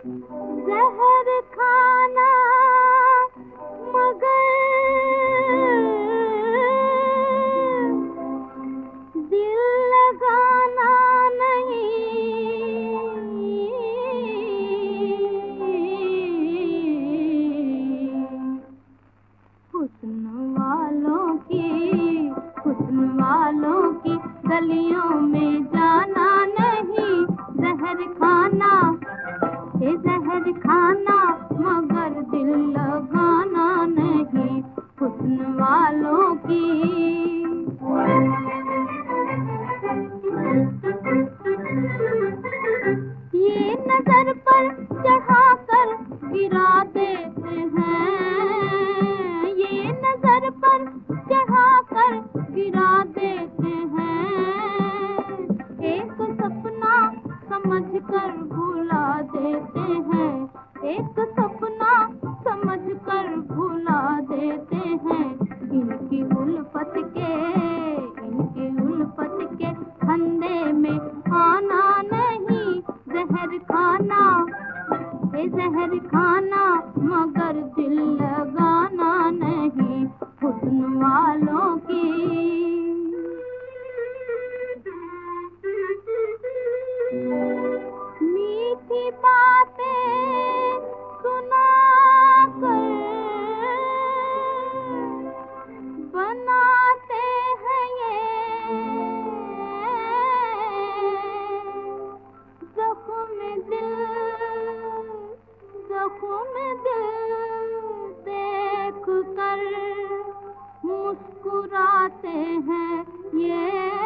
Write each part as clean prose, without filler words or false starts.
जहर खाना मगर दिल लगाना नहीं। हुस्न वालों की गलियों में जाना नहीं। जहर खाना ये जहर खाना मगर दिल लगाना नहीं। हुस्न वालों की ये नजर पर चढ़ाकर गिरा देते हैं। ये नजर पर चढ़ाकर गिरा देते हैं। एक सपना समझकर भुला देते हैं। एक सपना समझकर भुला देते हैं। इनकी उल्फत के फंदे में आना नहीं। जहर खाना ये जहर खाना मगर दिल लगाना नहीं। हुस्न वालों की मीठी बातें सुनाकर बनाते हैं ये ज़ख्म दिल देख कर मुस्कुराते हैं ये।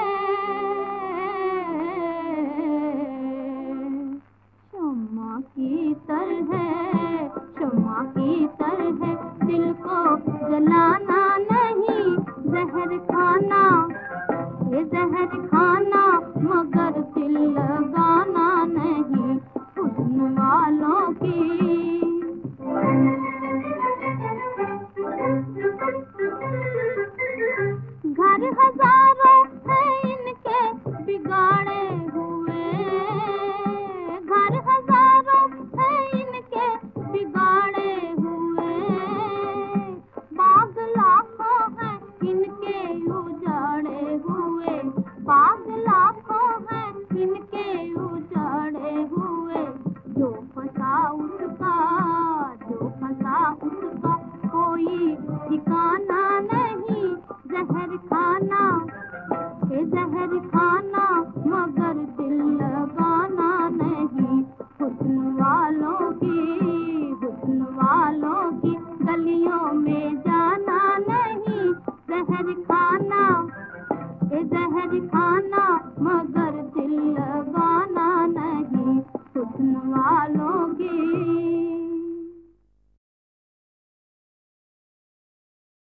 शम्मा की तरह दिल को जलाना नहीं। जहर खाना ये जहर खाना मगर दिल लगाना नहीं। हुस्न वालों की घर हजारों हैं इनके बिगाड़े हुए। घर हजारों हैं इनके बिगाड़े हुए। बाग लाखों हैं इनके उजाड़े हुए। बाग लाखों हैं इनके उजाड़े हुए। जो फंसा उसका कोई ठिकाना नहीं। जहर खाना ये जहर खाना मगर दिल लगाना नहीं। हुस्न वालों की गलियों में जाना नहीं। जहर खाना ये जहर खाना